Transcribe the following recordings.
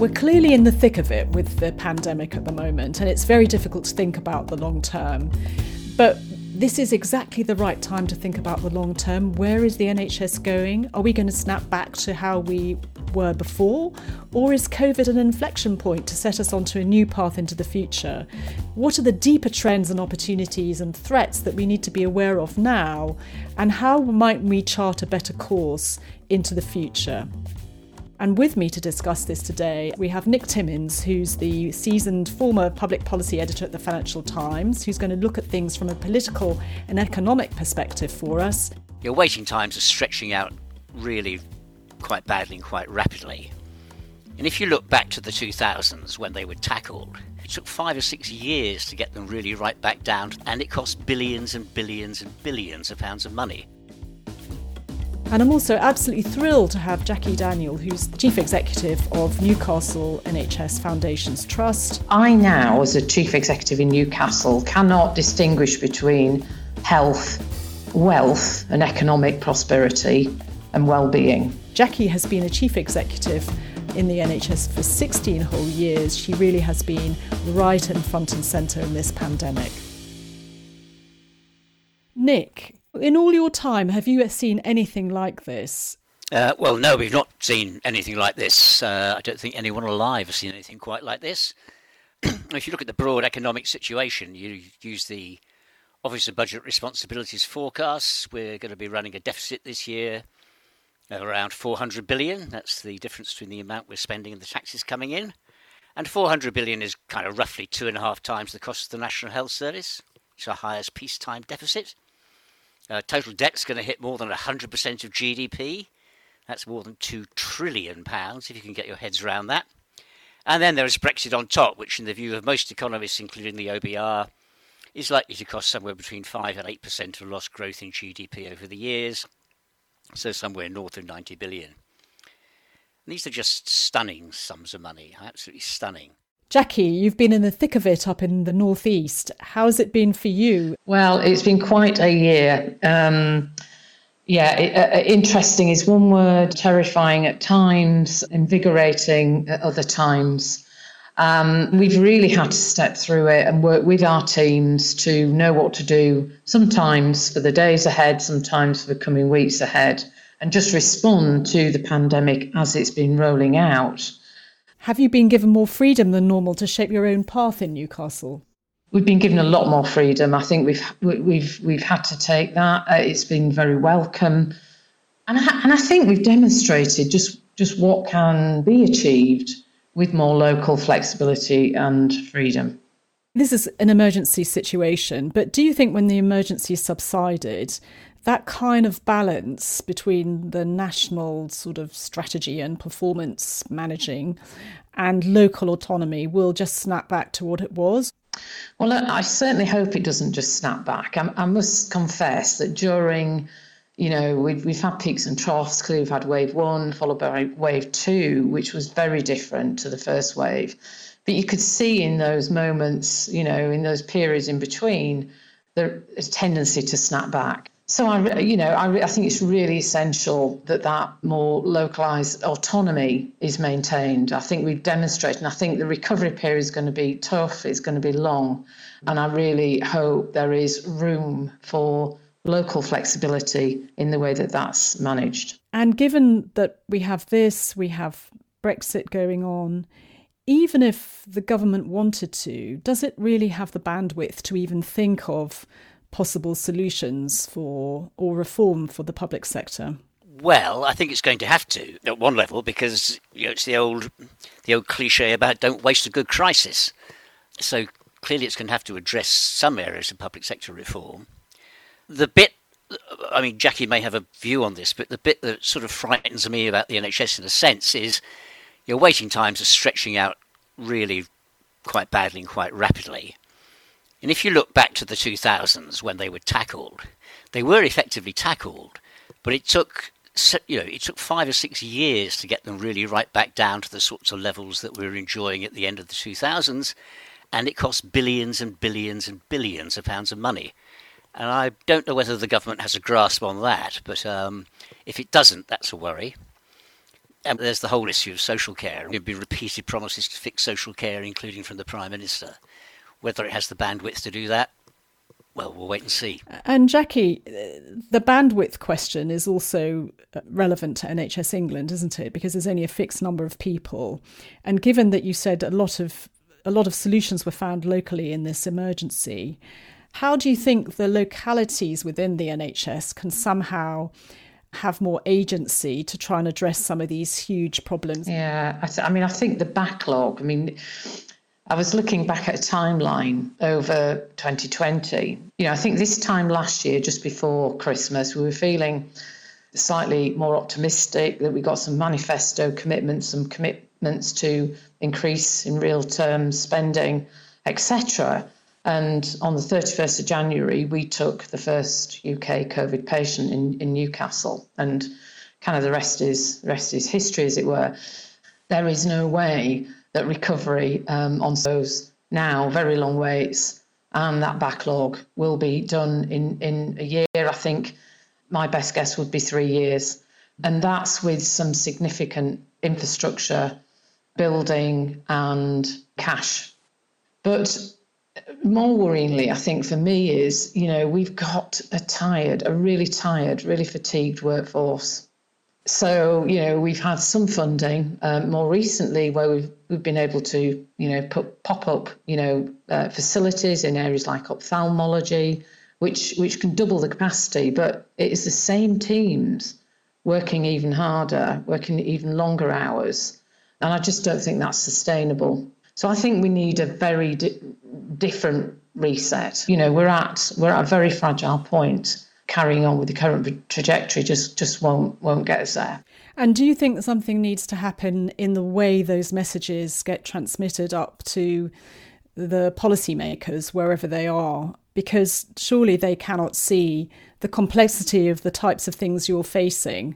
We're clearly in the thick of it with the pandemic at the moment, and it's very difficult to think about the long term. But this is exactly the right time to think about the long term. Where is the NHS going? Are we going to snap back to how we were before? Or is COVID an inflection point to set us onto a new path into the future? What are the deeper trends and opportunities and threats that we need to be aware of now? And how might we chart a better course into the future? And with me to discuss this today, we have Nick Timmins, who's the seasoned former public policy editor at the Financial Times, who's going to look at things from a political and economic perspective for us. Your waiting times are stretching out really quite badly and quite rapidly. And if you look back to the 2000s when they were tackled, it took 5 or 6 years to get them really right back down, and it cost billions and billions and billions of pounds of money. And I'm also absolutely thrilled to have Jackie Daniel, who's Chief Executive of Newcastle NHS Foundations Trust. I now, as a Chief Executive in Newcastle, cannot distinguish between health, wealth and economic prosperity and well-being. Jackie has been a Chief Executive in the NHS for 16 whole years. She really has been right and front and centre in this pandemic. Nick, in all your time, have you seen anything like this? Well, no, we've not seen anything like this. I don't think anyone alive has seen anything quite like this. If you look at the broad economic situation, you use the Office of Budget Responsibilities forecasts. We're going to be running a deficit this year of around 400 billion. That's the difference between the amount we're spending and the taxes coming in. And 400 billion is kind of roughly 2.5 times the cost of the National Health Service. It's our highest peacetime deficit. Total debt's going to hit more than 100% of GDP. That's more than £2 trillion, if you can get your heads around that. And then there is Brexit on top, which in the view of most economists, including the OBR, is likely to cost somewhere between 5 and 8% of lost growth in GDP over the years. So somewhere north of 90 billion. And these are just stunning sums of money, absolutely stunning. Jackie, you've been in the thick of it up in the northeast. How's it been for you? Well, it's been quite a year. Interesting is one word, terrifying at times, invigorating at other times. We've really had to step through it and work with our teams to know what to do, sometimes for the days ahead, sometimes for the coming weeks ahead, and just respond to the pandemic as it's been rolling out. Have you been given more freedom than normal to shape your own path in Newcastle? We've been given a lot more freedom. I think we've had to take that. It's been very welcome, and I think we've demonstrated just what can be achieved with more local flexibility and freedom. This is an emergency situation, but do you think when the emergency subsided, that kind of balance between the national sort of strategy and performance managing and local autonomy will just snap back to what it was? Well, I certainly hope it doesn't just snap back. I must confess that during, we've had peaks and troughs. Clearly, we've had wave 1 followed by wave 2, which was very different to the first wave. But you could see in those moments, in those periods in between, there's a tendency to snap back. So I think it's really essential that more localised autonomy is maintained. I think we've demonstrated, and I think the recovery period is going to be tough, it's going to be long, and I really hope there is room for local flexibility in the way that that's managed. And given that we have Brexit going on, even if the government wanted to, does it really have the bandwidth to even think of possible solutions or reform for the public sector? Well, I think it's going to have to at one level because it's the old cliche about don't waste a good crisis. So clearly it's going to have to address some areas of public sector reform. The bit, Jackie may have a view on this, but the bit that sort of frightens me about the NHS in a sense is your waiting times are stretching out really quite badly and quite rapidly. And if you look back to the 2000s when they were tackled, they were effectively tackled, but it took 5 or 6 years to get them really right back down to the sorts of levels that we were enjoying at the end of the 2000s, and it cost billions and billions and billions of pounds of money. And I don't know whether the government has a grasp on that, but if it doesn't, that's a worry. And there's the whole issue of social care. There'll be repeated promises to fix social care, including from the Prime Minister. Whether it has the bandwidth to do that, well, we'll wait and see. And Jackie, the bandwidth question is also relevant to NHS England, isn't it? Because there's only a fixed number of people. And given that you said a lot of solutions were found locally in this emergency, how do you think the localities within the NHS can somehow have more agency to try and address some of these huge problems? Yeah, I think the backlog, I was looking back at a timeline over 2020. I think this time last year, just before Christmas, we were feeling slightly more optimistic that we got some manifesto commitments, some commitments to increase in real terms spending, etc. And on the 31st of January, we took the first UK COVID patient in Newcastle, and kind of the rest is history, as it were. There is no way that recovery on those now very long waits and that backlog will be done in a year. I think my best guess would be 3 years. And that's with some significant infrastructure building and cash. But more worryingly, I think for me is, we've got a really tired, really fatigued workforce. So, we've had some funding more recently where we've been able to, pop up, facilities in areas like ophthalmology, which can double the capacity, but it is the same teams working even harder, working even longer hours. And I just don't think that's sustainable. So I think we need a very different reset. We're at a very fragile point. Carrying on with the current trajectory just won't get us there. And do you think that something needs to happen in the way those messages get transmitted up to the policymakers, wherever they are? Because surely they cannot see the complexity of the types of things you're facing.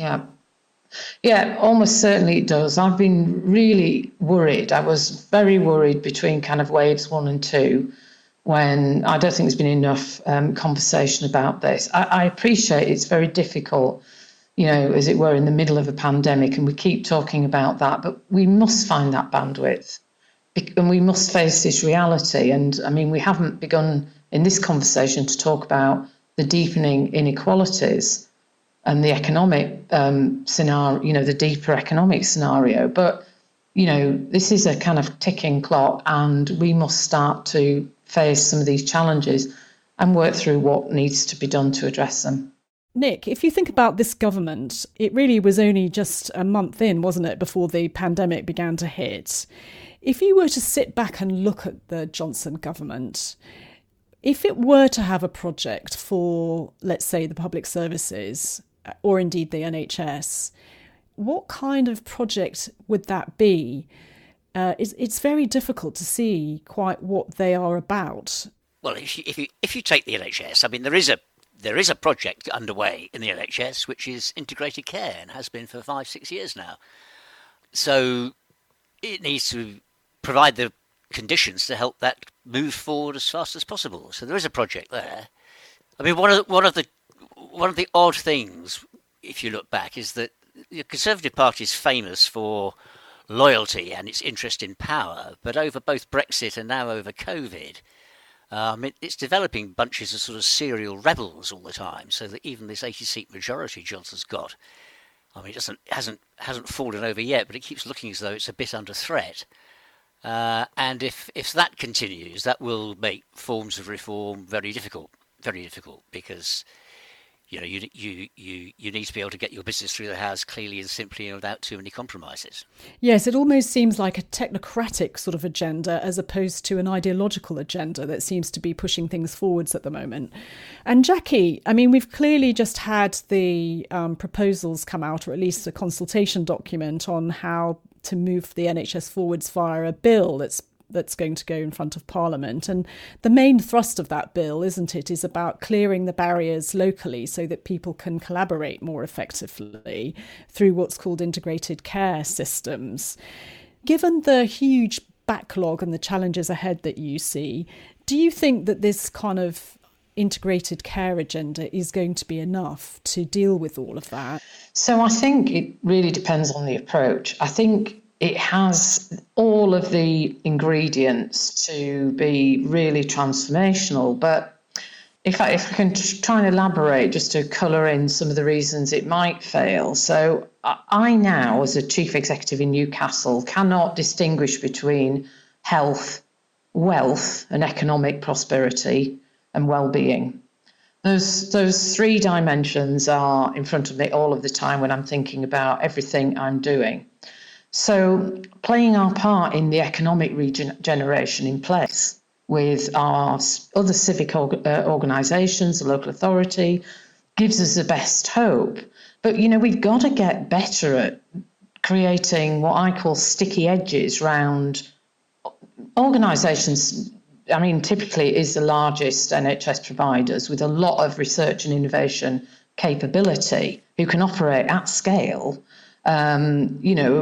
Yeah, almost certainly it does. I've been really worried. I was very worried between kind of waves 1 and 2, when I don't think there's been enough conversation about this. I appreciate it's very difficult, as it were, in the middle of a pandemic, and we keep talking about that, but we must find that bandwidth and we must face this reality. And we haven't begun in this conversation to talk about the deepening inequalities and the economic scenario, the deeper economic scenario. But, this is a kind of ticking clock, and we must start to face some of these challenges and work through what needs to be done to address them. Nick, if you think about this government, it really was only just a month in, wasn't it, before the pandemic began to hit. If you were to sit back and look at the Johnson government, if it were to have a project for, let's say, the public services, or indeed the NHS, what kind of project would that be? It's very difficult to see quite what they are about. Well, if you take the NHS, there is a project underway in the NHS which is integrated care and has been for 5-6 years now. So it needs to provide the conditions to help that move forward as fast as possible. So there is a project there. One of the odd things, if you look back, is that the Conservative Party is famous for loyalty and its interest in power, but over both Brexit and now over COVID, it's developing bunches of sort of serial rebels all the time, so that even this 80-seat majority Johnson's got, it hasn't fallen over yet, but it keeps looking as though it's a bit under threat. And if that continues, that will make forms of reform very difficult, because you need to be able to get your business through the House clearly and simply and without too many compromises. Yes, it almost seems like a technocratic sort of agenda as opposed to an ideological agenda that seems to be pushing things forwards at the moment. And Jackie, we've clearly just had the proposals come out, or at least a consultation document on how to move the NHS forwards via a bill that's going to go in front of Parliament. And the main thrust of that bill, isn't it, is about clearing the barriers locally so that people can collaborate more effectively through what's called integrated care systems. Given the huge backlog and the challenges ahead that you see, do you think that this kind of integrated care agenda is going to be enough to deal with all of that? So I think it really depends on the approach. I think it has all of the ingredients to be really transformational, but if I can try and elaborate just to colour in some of the reasons it might fail. So I now, as a chief executive in Newcastle, cannot distinguish between health, wealth and economic prosperity and well-being. Those three dimensions are in front of me all of the time when I'm thinking about everything I'm doing. So playing our part in the economic regeneration in place with our other civic organisations, the local authority, gives us the best hope. But, we've got to get better at creating what I call sticky edges around organisations. I mean, typically it is the largest NHS providers with a lot of research and innovation capability who can operate at scale, in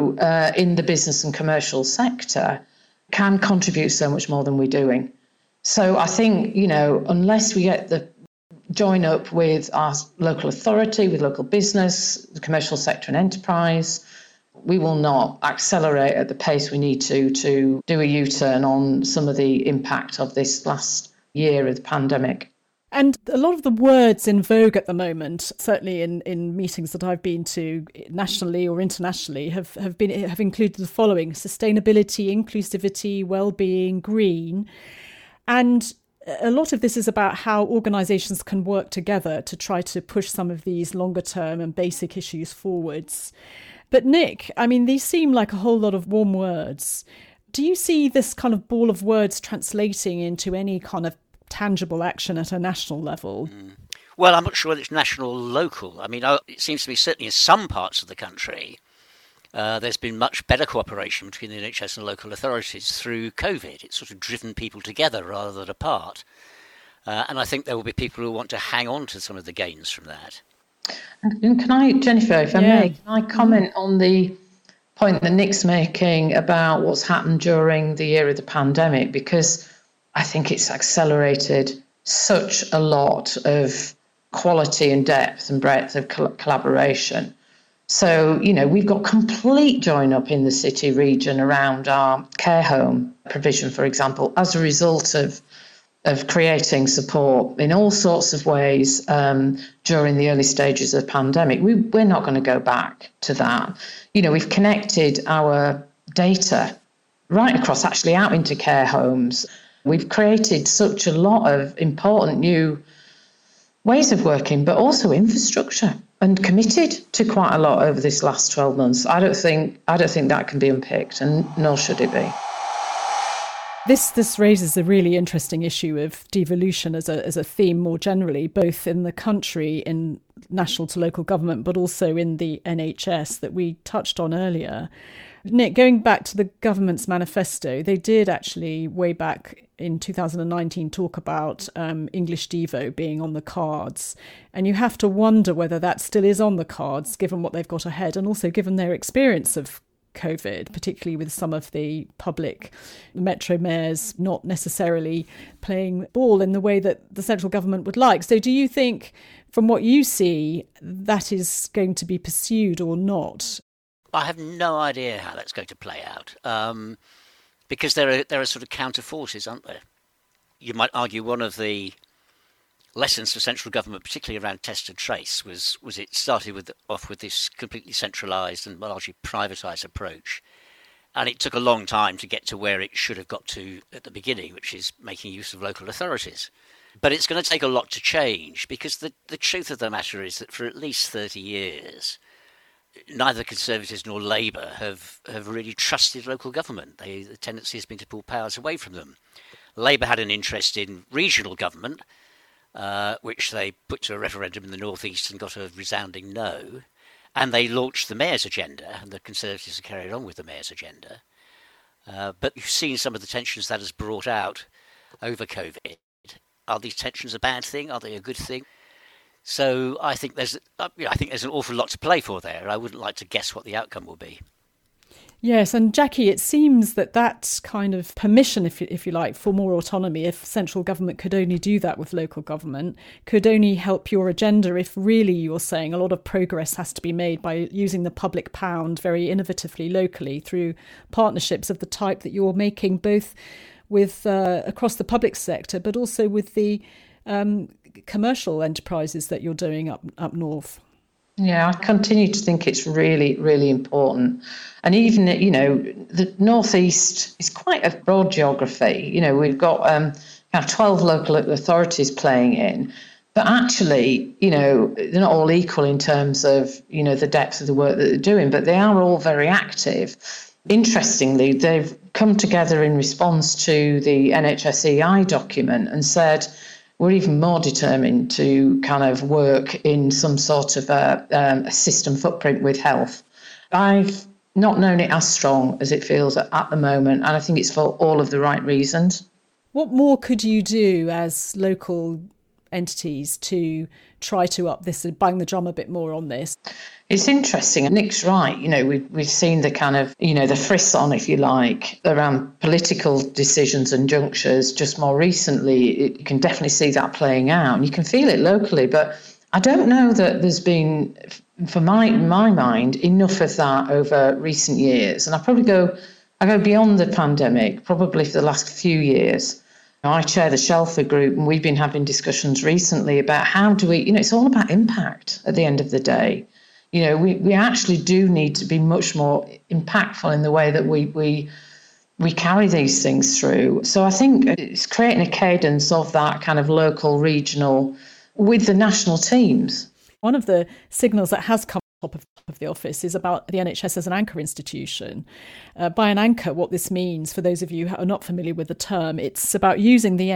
the business and commercial sector, can contribute so much more than we're doing. So I think, unless we get the join up with our local authority, with local business, the commercial sector and enterprise, we will not accelerate at the pace we need to do a U-turn on some of the impact of this last year of the pandemic. And a lot of the words in vogue at the moment, certainly in meetings that I've been to nationally or internationally, have included the following: sustainability, inclusivity, well-being, green. And a lot of this is about how organisations can work together to try to push some of these longer term and basic issues forwards. But Nick, I mean, these seem like a whole lot of warm words. Do you see this kind of ball of words translating into any kind of tangible action at a national level? Well, I'm not sure whether it's national or local. I mean, it seems to me certainly in some parts of the country, there's been much better cooperation between the NHS and local authorities through COVID. It's sort of driven people together rather than apart. And I think there will be people who want to hang on to some of the gains from that. And can I, Jennifer, if I may, can I comment on the point that Nick's making about what's happened during the year of the pandemic? Because I think it's accelerated such a lot of quality and depth and breadth of collaboration. So, we've got complete join up in the city region around our care home provision, for example, as a result of creating support in all sorts of ways during the early stages of the pandemic. We're not going to go back to that. We've connected our data right across, actually out into care homes. We've created such a lot of important new ways of working, but also infrastructure, and committed to quite a lot over this last 12 months. I don't think that can be unpicked, and nor should it be. This raises a really interesting issue of devolution as a theme more generally, both in the country, in national to local government, but also in the NHS that we touched on earlier. Nick, going back to the government's manifesto, they did actually, way back in 2019, talk about English Devo being on the cards. And you have to wonder whether that still is on the cards, given what they've got ahead, and also given their experience of COVID, particularly with some of the public metro mayors not necessarily playing ball in the way that the central government would like. So do you think, from what you see, that is going to be pursued or not? I have no idea how that's going to play out, because there are sort of counter forces, aren't there? You might argue one of the lessons for central government, particularly around test and trace, was it started off with this completely centralised and largely privatised approach, and it took a long time to get to where it should have got to at the beginning, which is making use of local authorities. But it's going to take a lot to change, because the truth of the matter is that for at least 30 years, neither Conservatives nor Labour have really trusted local government. The tendency has been to pull powers away from them. Labour had an interest in regional government, which they put to a referendum in the North East and got a resounding no. And they launched the Mayor's agenda, and the Conservatives have carried on with the Mayor's agenda. But you've seen some of the tensions that has brought out over COVID. Are these tensions a bad thing? Are they a good thing? So I think there's an awful lot to play for there. I wouldn't like to guess what the outcome will be. Yes, and Jackie, it seems that kind of permission, if you like, for more autonomy, if central government could only do that with local government, could only help your agenda if really you're saying a lot of progress has to be made by using the public pound very innovatively locally through partnerships of the type that you're making, both with across the public sector, but also with the commercial enterprises that you're doing up north. Yeah, I continue to think it's really, really important. And even, the Northeast is quite a broad geography. We've got kind of 12 local authorities playing in. But actually, they're not all equal in terms of, the depth of the work that they're doing, but they are all very active. Interestingly, they've come together in response to the NHS-EI document and said, we're even more determined to kind of work in some sort of a system footprint with health. I've not known it as strong as it feels at the moment, and I think it's for all of the right reasons. What more could you do as local entities to try to up this and bang the drum a bit more on this? It's interesting. Nick's right. We've seen the kind of, the frisson, if you like, around political decisions and junctures just more recently. You can definitely see that playing out and you can feel it locally. But I don't know that there's been, for my mind, enough of that over recent years. And I go beyond the pandemic, probably for the last few years. I chair the Shelford Group, and we've been having discussions recently about how do we, it's all about impact at the end of the day. We actually do need to be much more impactful in the way that we carry these things through. So I think it's creating a cadence of that kind of local, regional, with the national teams. One of the signals that has come top of the office is about the NHS as an anchor institution. By an anchor, what this means, for those of you who are not familiar with the term, it's about using the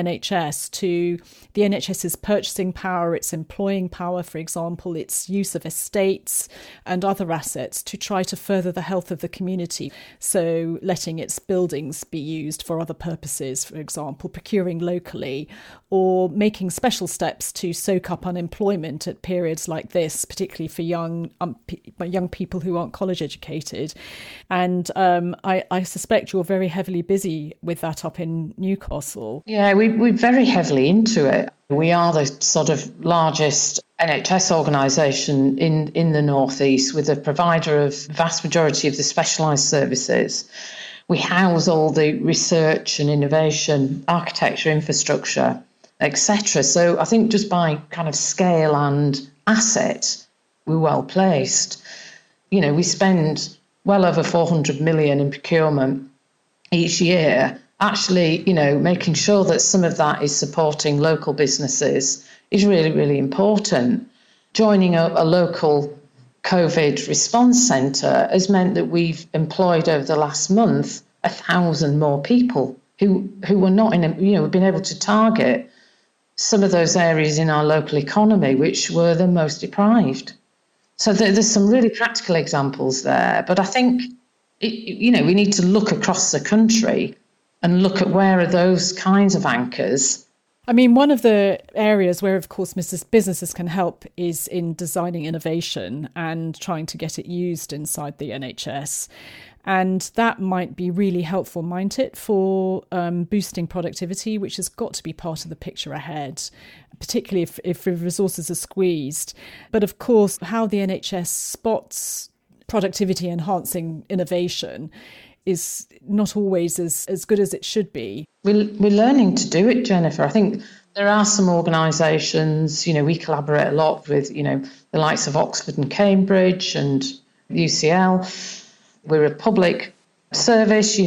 NHS's purchasing power, its employing power, for example, its use of estates and other assets to try to further the health of the community. So letting its buildings be used for other purposes, for example, procuring locally, or making special steps to soak up unemployment at periods like this, particularly for young people who aren't college educated. And I suspect you're very heavily busy with that up in Newcastle. Yeah, we're very heavily into it. We are the sort of largest NHS organisation in the North East, with a provider of vast majority of the specialised services. We house all the research and innovation, architecture, infrastructure, etc. So I think just by kind of scale and asset, we're well placed. We spend well over 400 million in procurement each year. Actually, making sure that some of that is supporting local businesses is really, really important. Joining a local COVID response centre has meant that we've employed over the last month 1,000 more people who were not we've been able to target some of those areas in our local economy which were the most deprived. So there's some really practical examples there. But I think, we need to look across the country and look at where are those kinds of anchors. I mean, one of the areas where, of course, businesses can help is in designing innovation and trying to get it used inside the NHS. And that might be really helpful, mightn't it, for boosting productivity, which has got to be part of the picture ahead, particularly if resources are squeezed. But of course, how the NHS spots productivity enhancing innovation is not always as good as it should be. We're learning to do it, Jennifer. I think there are some organisations, we collaborate a lot with, the likes of Oxford and Cambridge and UCL. We're a public service,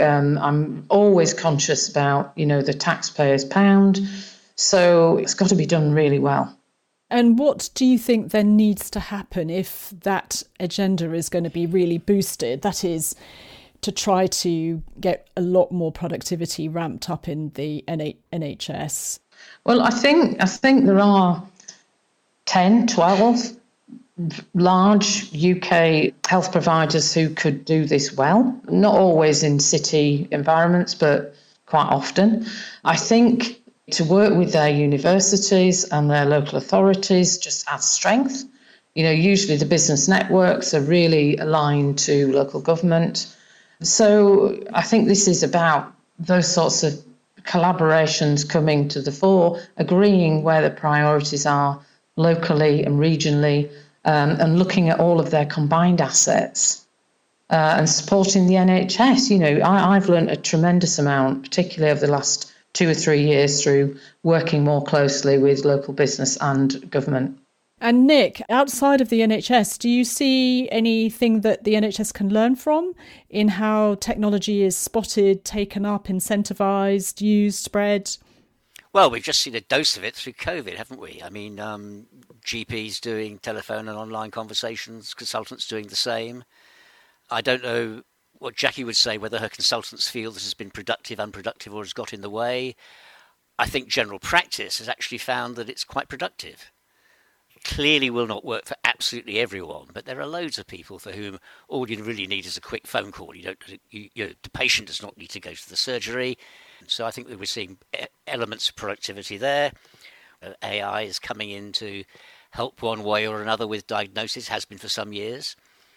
I'm always conscious about, the taxpayer's pound. So it's got to be done really well. And what do you think then needs to happen if that agenda is going to be really boosted? That is, to try to get a lot more productivity ramped up in the NHS? Well, I think there are 10, 12 large UK health providers who could do this well, not always in city environments, but quite often. I think to work with their universities and their local authorities just adds strength. Usually the business networks are really aligned to local government. So I think this is about those sorts of collaborations coming to the fore, agreeing where the priorities are locally and regionally, and looking at all of their combined assets and supporting the NHS. You know, I've learned a tremendous amount, particularly over the last 2 or 3 years, through working more closely with local business and government. And Nick, outside of the NHS, do you see anything that the NHS can learn from in how technology is spotted, taken up, incentivised, used, spread? Well, we've just seen a dose of it through COVID, haven't we? I mean, GPs doing telephone and online conversations, consultants doing the same. I don't know what Jackie would say, whether her consultants feel this has been productive, unproductive, or has got in the way. I think general practice has actually found that it's quite productive. Clearly will not work for absolutely everyone, but there are loads of people for whom all you really need is a quick phone call. The patient does not need to go to the surgery. So I think that we're seeing elements of productivity there. AI is coming in to help one way or another with diagnosis, has been for some years.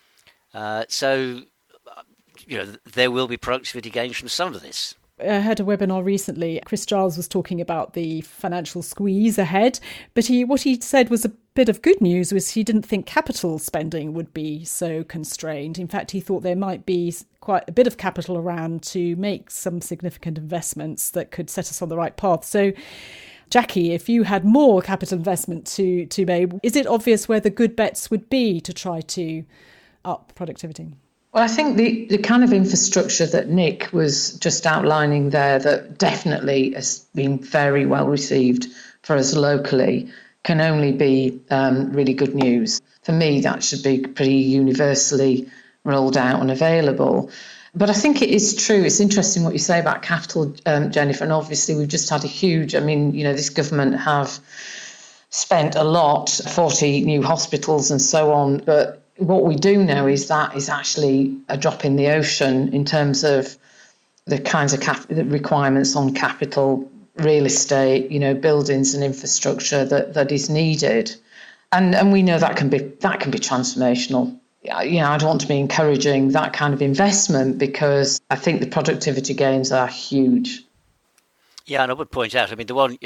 So there will be productivity gains from some of this. I heard a webinar recently. Chris Giles was talking about the financial squeeze ahead, but what he said was a bit of good news was he didn't think capital spending would be so constrained. In fact, he thought there might be quite a bit of capital around to make some significant investments that could set us on the right path. So, Jackie, if you had more capital investment to make, is it obvious where the good bets would be to try to up productivity? Well, I think the kind of infrastructure that Nick was just outlining there, that definitely has been very well received for us locally, can only be really good news. For me, that should be pretty universally rolled out and available. But I think it is true. It's interesting what you say about capital, Jennifer, and obviously we've just had a huge, this government have spent a lot, 40 new hospitals and so on, but what we do know is that is actually a drop in the ocean in terms of the kinds of the requirements on capital, real estate, buildings and infrastructure that is needed, and we know that can be transformational. I don't want to be encouraging that kind of investment because I think the productivity gains are huge. Yeah, and I would point out,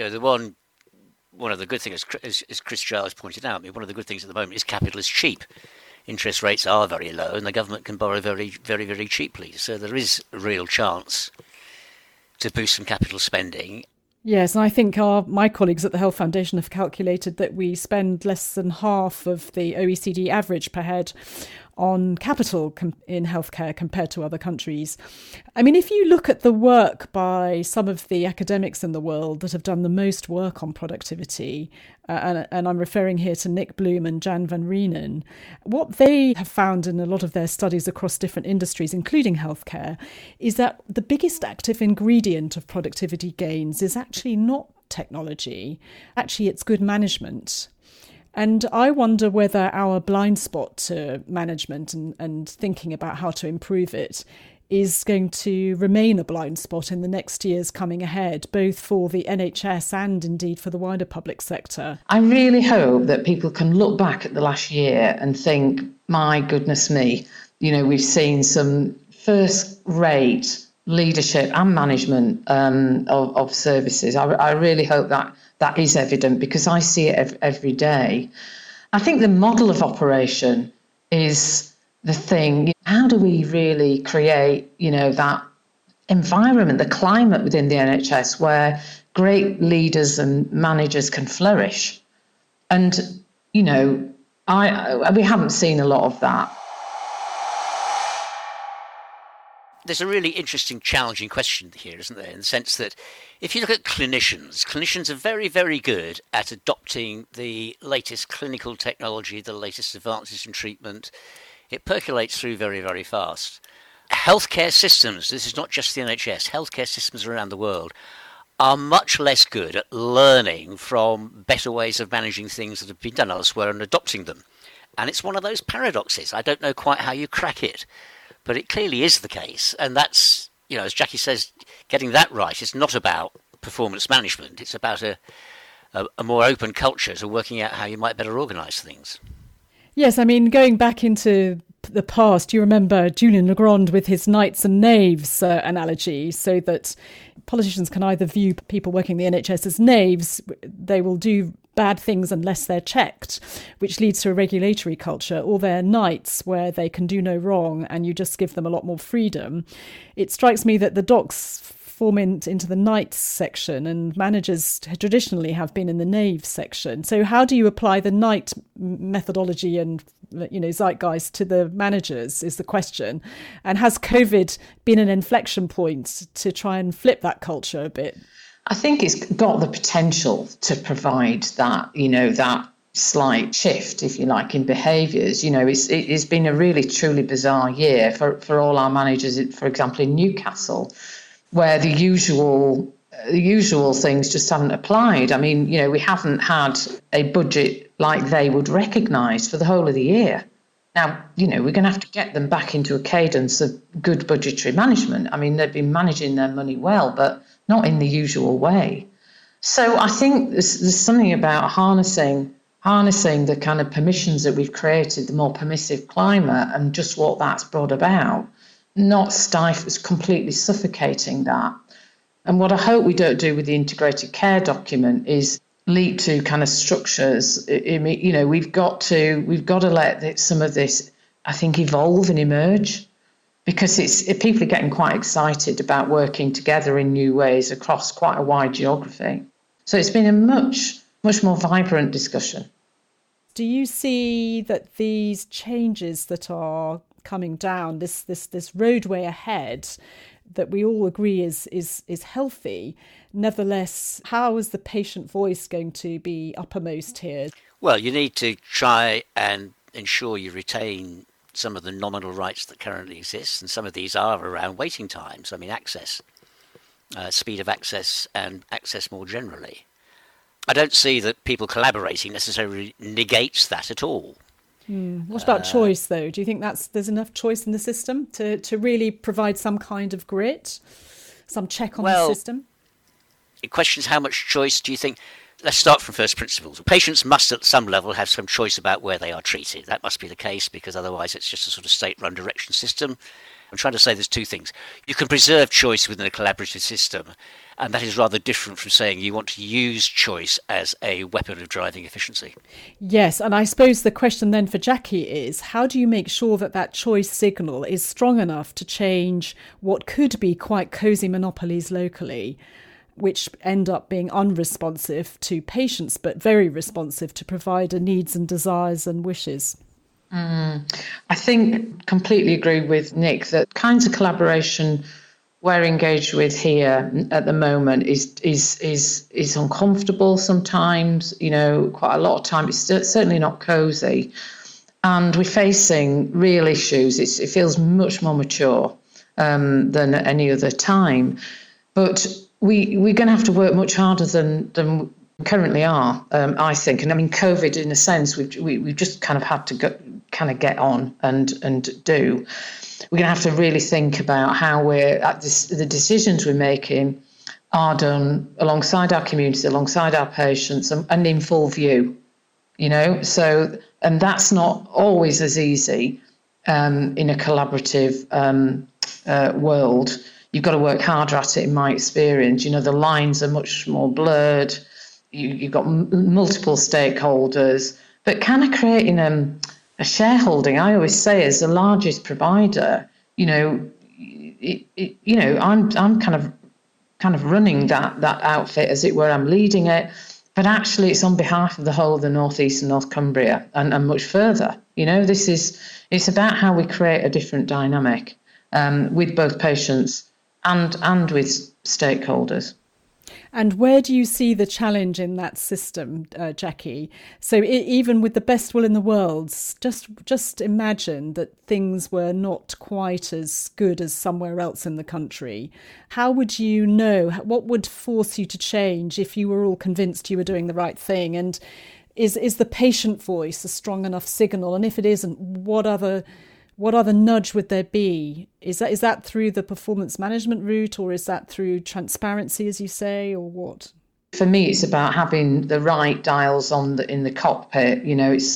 one of the good things, as Chris Giles pointed out, one of the good things at the moment is capital is cheap. Interest rates are very low and the government can borrow very, very, very cheaply. So there is a real chance to boost some capital spending. Yes, and I think my colleagues at the Health Foundation have calculated that we spend less than half of the OECD average per head on capital in healthcare compared to other countries. I mean, if you look at the work by some of the academics in the world that have done the most work on productivity, and I'm referring here to Nick Bloom and Jan van Reenen, what they have found in a lot of their studies across different industries, including healthcare, is that the biggest active ingredient of productivity gains is actually not technology. Actually, it's good management. And I wonder whether our blind spot to management and thinking about how to improve it is going to remain a blind spot in the next years coming ahead, both for the NHS and indeed for the wider public sector. I really hope that people can look back at the last year and think, my goodness me, we've seen some first-rate leadership and management of services. I really hope that is evident because I see it every day. I think the model of operation is the thing. How do we really create, that environment, the climate within the NHS where great leaders and managers can flourish? And, we haven't seen a lot of that. There's a really interesting, challenging question here, isn't there? In the sense that if you look at clinicians are very, very good at adopting the latest clinical technology, the latest advances in treatment. It percolates through very, very fast. Healthcare systems, this is not just the NHS, healthcare systems around the world are much less good at learning from better ways of managing things that have been done elsewhere and adopting them. And it's one of those paradoxes. I don't know quite how you crack it. But it clearly is the case, and that's, as Jackie says, getting that right is not about performance management. It's about a more open culture to working out how you might better organise things. Yes, I mean, going back into the past, you remember Julian Legrand with his knights and knaves analogy, so that politicians can either view people working in the NHS as knaves, they will do bad things unless they're checked, which leads to a regulatory culture, or they're knights where they can do no wrong and you just give them a lot more freedom. It strikes me that the docs form into the knights section and managers traditionally have been in the knaves section. So how do you apply the knight methodology and zeitgeist to the managers is the question. And has COVID been an inflection point to try and flip that culture a bit? I think it's got the potential to provide that, that slight shift, if you like, in behaviours. It's been a really, truly bizarre year for all our managers, for example, in Newcastle, where the usual things just haven't applied. I mean, we haven't had a budget like they would recognise for the whole of the year. Now, we're going to have to get them back into a cadence of good budgetary management. I mean, they've been managing their money well, but not in the usual way. So I think there's something about harnessing the kind of permissions that we've created, the more permissive climate, and just what that's brought about, not completely suffocating that. And what I hope we don't do with the integrated care document is lead to kind of structures. We've got to let some of this, I think, evolve and emerge, because people are getting quite excited about working together in new ways across quite a wide geography. So it's been a much, much more vibrant discussion. Do you see that these changes that are coming down, this roadway ahead that we all agree is healthy, nevertheless, how is the patient voice going to be uppermost here? Well, you need to try and ensure you retain some of the nominal rights that currently exist, and some of these are around waiting times. I mean, access, speed of access, and access more generally. I don't see that people collaborating necessarily negates that at all. What about choice, though? Do you think there's enough choice in the system to really provide some kind of grit, some check on the system? It questions how much choice do you think. Let's start from first principles. Patients must at some level have some choice about where they are treated. That must be the case, because otherwise it's just a sort of state-run direction system. I'm trying to say there's two things. You can preserve choice within a collaborative system, and that is rather different from saying you want to use choice as a weapon of driving efficiency. Yes, and I suppose the question then for Jackie is, how do you make sure that choice signal is strong enough to change what could be quite cosy monopolies locally, which end up being unresponsive to patients, but very responsive to provider needs and desires and wishes? I think completely agree with Nick that kinds of collaboration we're engaged with here at the moment is uncomfortable sometimes. Quite a lot of time it's certainly not cosy, and we're facing real issues. It feels much more mature than at any other time, but we're going to have to work much harder than we currently are, I think. And I mean, COVID, in a sense, we've just kind of had to get on and do. We're going to have to really think about how the decisions we're making are done alongside our community, alongside our patients, and in full view. So, and that's not always as easy in a collaborative world. You've got to work harder at it, in my experience. The lines are much more blurred. You've got multiple stakeholders, but kind of creating a shareholding. I always say, as the largest provider, I'm kind of running that outfit, as it were. I'm leading it, but actually, it's on behalf of the whole of the North East and North Cumbria and much further. It's about how we create a different dynamic with both patients and with stakeholders. And where do you see the challenge in that system, Jackie? So even with the best will in the world, just imagine that things were not quite as good as somewhere else in the country. How would you know? What would force you to change if you were all convinced you were doing the right thing? And is the patient voice a strong enough signal? And if it isn't, what other nudge would there be? Is that through the performance management route, or is that through transparency, as you say, or what? For me, it's about having the right dials in the cockpit, and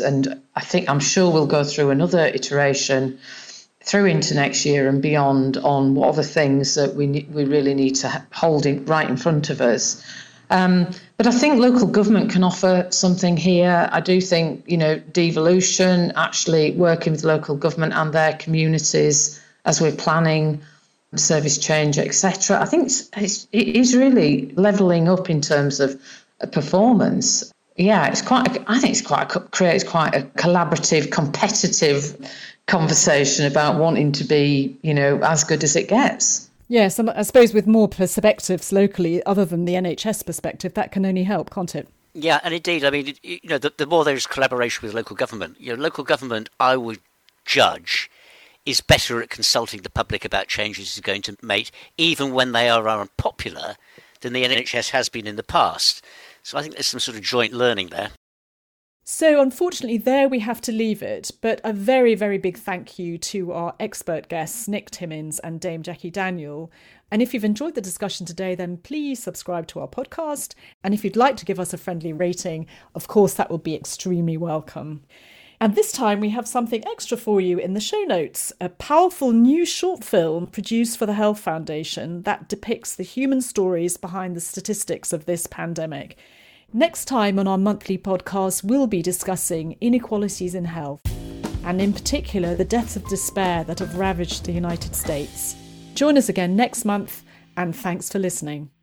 I'm sure we'll go through another iteration through into next year and beyond on what other things that we really need to hold right in front of us. But I think local government can offer something here. I do think, devolution, actually working with local government and their communities as we're planning service change, etc. I think it is really levelling up in terms of performance. Yeah, creates quite a collaborative, competitive conversation about wanting to be, as good as it gets. Yes, and I suppose with more perspectives locally, other than the NHS perspective, that can only help, can't it? Yeah, and indeed, I mean, the more there's collaboration with local government, local government, I would judge, is better at consulting the public about changes it's going to make, even when they are unpopular, than the NHS has been in the past. So I think there's some sort of joint learning there. So unfortunately, there we have to leave it. But a very, very big thank you to our expert guests, Nick Timmins and Dame Jackie Daniel. And if you've enjoyed the discussion today, then please subscribe to our podcast. And if you'd like to give us a friendly rating, of course, that would be extremely welcome. And this time we have something extra for you in the show notes, a powerful new short film produced for the Health Foundation that depicts the human stories behind the statistics of this pandemic. Next time on our monthly podcast, we'll be discussing inequalities in health, and in particular, the deaths of despair that have ravaged the United States. Join us again next month, and thanks for listening.